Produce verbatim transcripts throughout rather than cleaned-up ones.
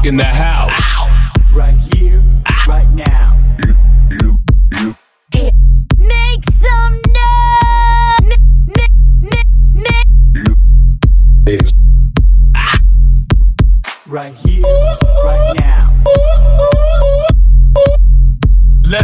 Rocking the house. Right here, right now. Make some noise. Right here, right now. Let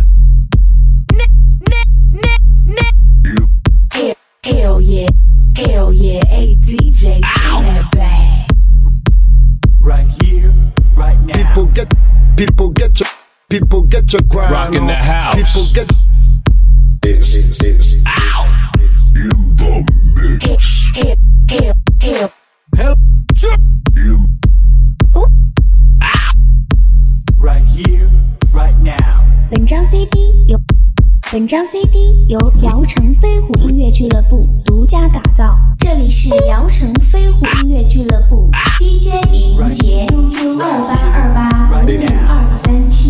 Hell, hell yeah, hell yeah, a D J in that bag. Right here, right now. People get, people get your, people get your grind Rocking on. the house. People get. It's, it's, it's, Hell, hell, hell, hell. help. Ooh. Right here, right now. 本张 C D 由本张 C D 由聊城飞虎音乐俱乐部独家打造。这里是聊城飞虎音乐俱乐部 D J 李明杰 Q Q 二八二八五五二三七。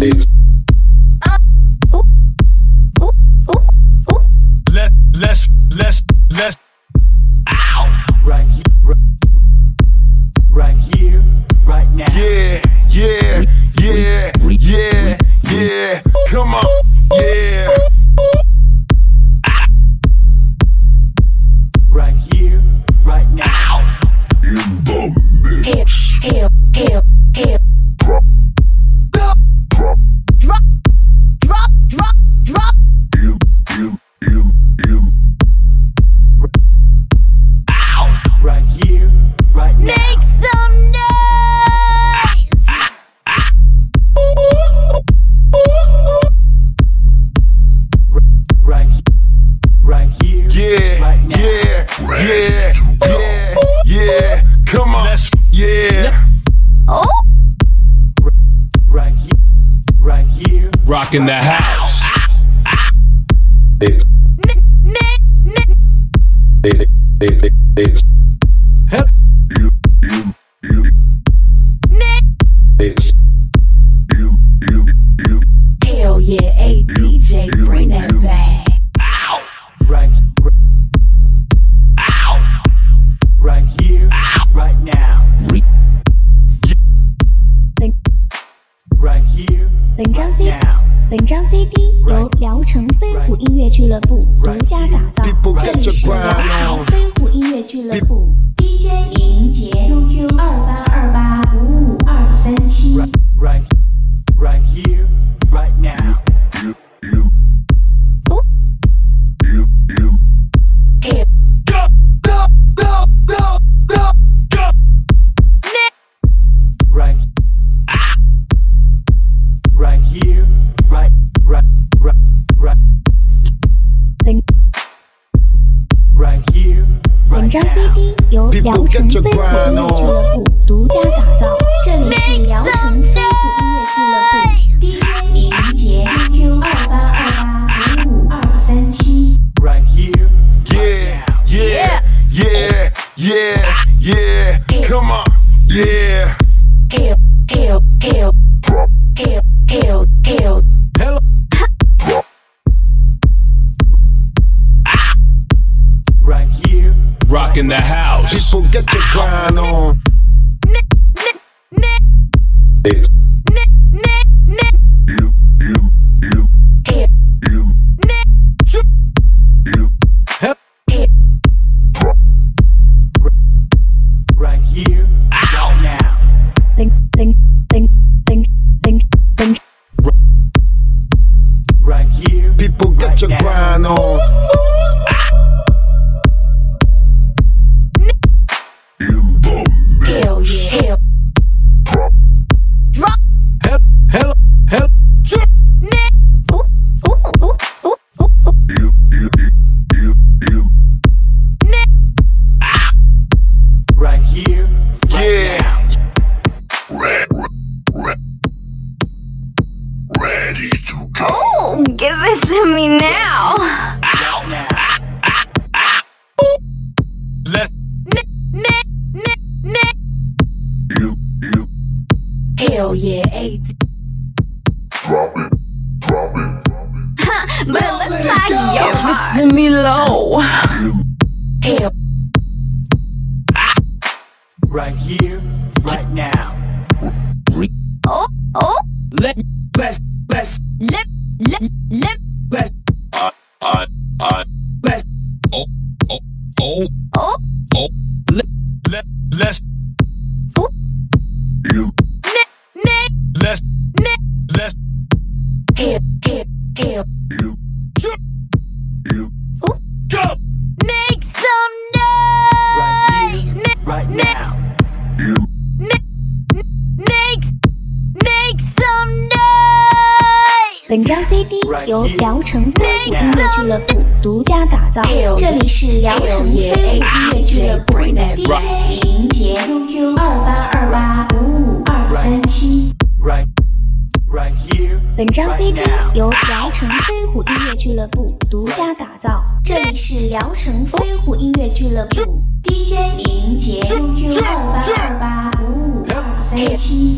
Let let's let's let's Right here, right, right here, right now. yeah, yeah, yeah, yeah, yeah. Come on, yeah. Right here, right now. Hell, hell, hell, hell. Drop, drop, drop, drop. Right here, right now. Make some noise. Right, right here, Yeah, right now. yeah, yeah, yeah, yeah. Come on, Let's- yeah. Oh, Right here, right here. rocking the house. It's, make, make, it, it, it, it's, Help. make. it's. Hell yeah, a D J, bring that back. Right, right here, right now. Right here, 本张 C now. 本张 C D 由聊城飞虎音乐俱乐部独家打造。 People 这 get 里 your 是 grind 聊 on. 城飞虎音乐俱乐部 D J 李明杰 Q Q 二八二八五五二三七。 Right, right here, right now. Hell, Right, right here, right, right, right, right. 本 Right here, 本 right 张 now. C D 由 People 聊城 get 飞 your 虎音乐俱乐部独家打造。这里是聊城飞虎音乐俱乐部 D J 李明杰 Q Q 二八二八五五二三七。 Right here, Yeah, yeah, yeah, yeah, yeah. Come on, yeah. hell, hell, hell. Hell, hell, hell. Help. right here. Rocking the house. People get your grind on. Make, make, make, It's, make, make, make. Hell, make. Help. Hell, Right here, right now. 本本本本本本 Right here, people get right your now. grind on. hell yeah, hell. Drop, Help. Help. Help. make. Ooh, ooh, ooh, ooh, ooh, ooh. Make. Right here, Yeah. Oh, give it to me now. right now. Let Make, make, make, make. Hell yeah, a D. But it looks like your heart. To me low. Hell, Right here, right now. let let's let's Lip, lip, lip. let's I, I, I, let's oh, oh, oh, Oh, oh, let let let's you, me, me, let's me. let's Hell, hell, hell. you, you, go. Make some Right noise. here, Make, right now. you, make, make some noise. 本张 C D 由聊城飞虎音乐俱乐部独家打造，这里是聊城飞虎音乐俱乐部 D J 林杰 Q Q 二八二八五五二三七。 Right, right here. 本张 right C D now. 由聊城飞虎音乐俱乐部独家打造，这里是聊城飞虎音乐俱乐部 D J 林杰 Q Q 二八二八五五二三七。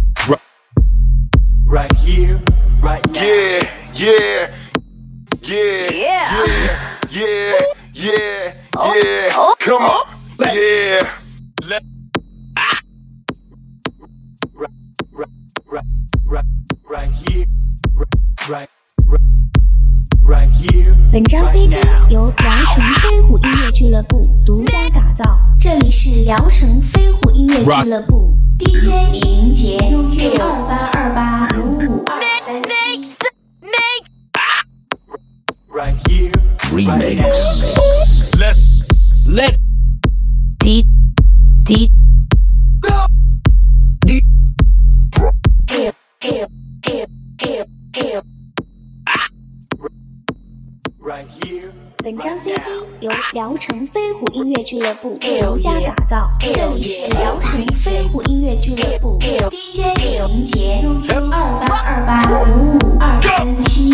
Right here, right now. yeah, yeah, yeah, yeah, yeah, yeah, yeah, come on, yeah, Let Right, right, right, right here. Right, right, right here. 本张 C D right now. 由聊城飞虎音乐俱乐部独家打造，这里是聊城飞虎音乐俱乐部 D J 林杰 Q Q 二八二八五五二三七。 Right here. Right now. let let D D Hell, hell, hell, hell, hell. Right here. 本张 C D 由聊城飞虎音乐俱乐部独家打造，这里是聊城飞虎音乐俱乐部 D J 林杰 Q Q 二八二八五五二三七。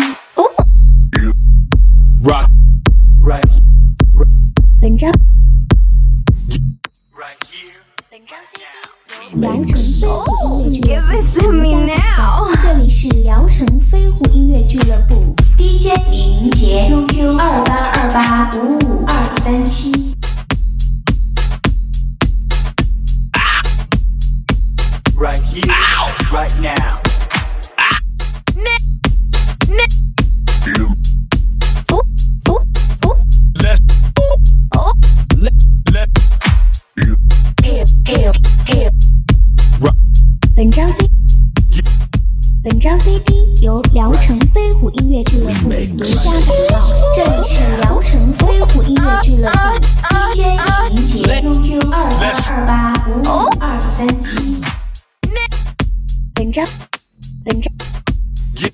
rock Right, 本张 right here. 本张 C D 由聊城飞虎音乐俱乐部独家打造，这里是聊城飞虎音乐俱乐部 D J 林杰 Q Q 二八二八五五二三七。 Right here. Right now. you, let's let let you, Hell, hell, hell. 本张 C 本张 C D 由聊城飞虎音乐俱乐部独家打造，这里是聊城飞虎音乐俱乐部 D J 林杰 Q Q 二八二八五五二三七。 本张本张 yeah,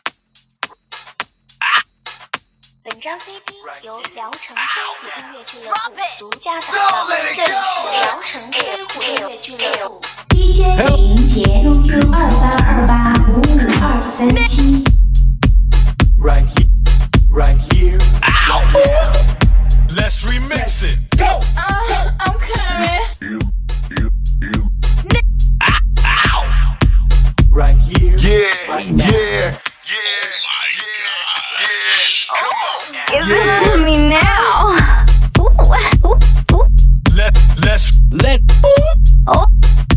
本张 C D 由聊城飞虎音乐俱乐部独家打造，这里是聊城飞虎音乐俱乐部 D J 林杰 Q Q 二八二八五五二三七。 Right here. Right here. Right now. let's remix it. I'm coming. you, you, you, Right here. yeah, Right yeah, now. yeah, yeah, come on, Give yeah, it to me now. Ooh, ooh, ooh. Let let's let Oh,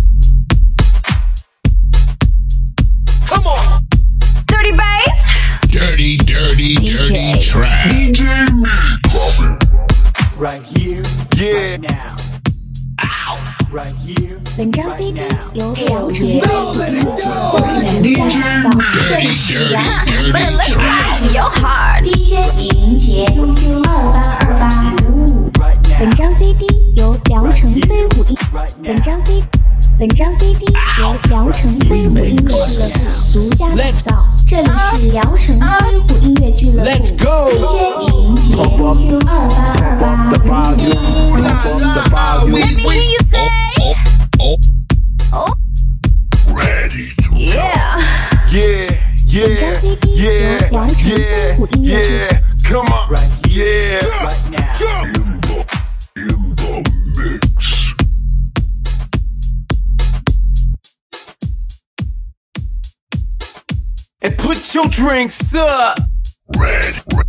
come on. dirty bass. dirty, dirty, dirty trap, D J me, drop it, Right here. yeah, Right now. Right here. 本张 Right C D now. 由聊城飞虎音乐俱乐部独家打造，这里是聊城飞虎音乐俱乐部 D J 林杰 Q Q 二八二八五五。 Right 本 now. 张 C D 由聊城飞虎音 Right 本 now. 张 C 本张 C D 由聊城飞虎音乐俱乐部独家打造，这里是聊城飞虎音乐俱乐部 Let's go. D J 林杰 Q Q 二八二八五五二三七。 Let me hear you say oh, Oh ready to yeah。 yeah, yeah, yeah, yeah, yeah, come on, Right here. yeah, Right now. in the, in the mix. And put your drinks up. Red, red.